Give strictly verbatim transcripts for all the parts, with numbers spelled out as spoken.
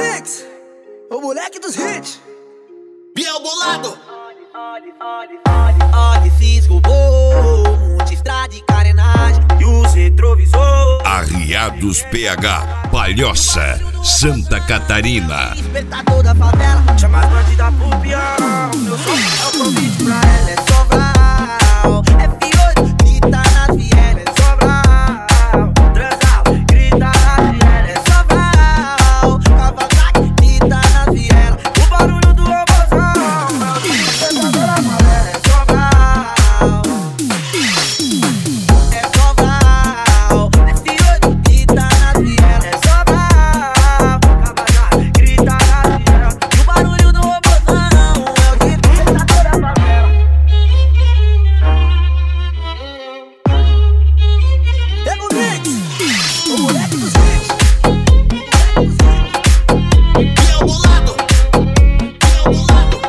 Mix, o moleque dos hits. Biel Bolado. Olha, fiz robô, multistrada e carenagem e os retrovisor. Arriados P H, Palhoça, Santa Catarina. Despertador da favela, chama as bandidas pro peão. Meu som é o convite pra ela, é Sobral. F oito, grita nas vielas, é Sobral. Transal, grita nas vielas, é Sobral. Cavalcade, grita nas vielas, o barulho do robôzão. Despertador da favela, é Sobral. É Sobral. F oito, grita nas vielas, é Sobral. Cavalcade, grita nas vielas, e o barulho do robôzão é o despertador da favela. Pega o Mix, o moleque dos hits. Biel Bolado. Biel Bolado.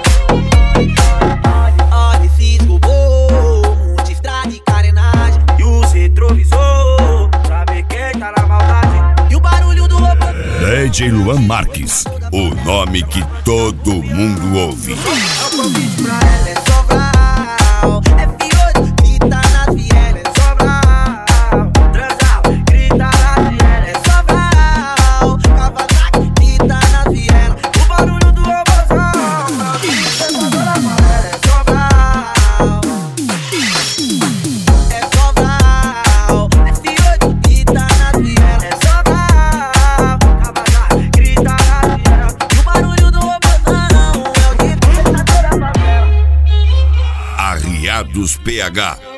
Olha, fiz robô, multistrada e carenagem e os retrovisor. Sabe quem tá na maldade e o barulho do robô. D J Luan Marques, o nome que todo mundo ouve. É o convite pra ela, é Sobral. F oito, grita nas vielas, é Sobral. Transal, grita nas vielas, é Sobral. Cavalcade, grita nas vielas, o barulho do robôzão. Despertador da favela, é Sobral. É Sobral. F oito, grita nas vielas, é Sobral. Cavalcade, grita nas vielas, e o barulho do robôzão é o despertador da favela. Arriados P H,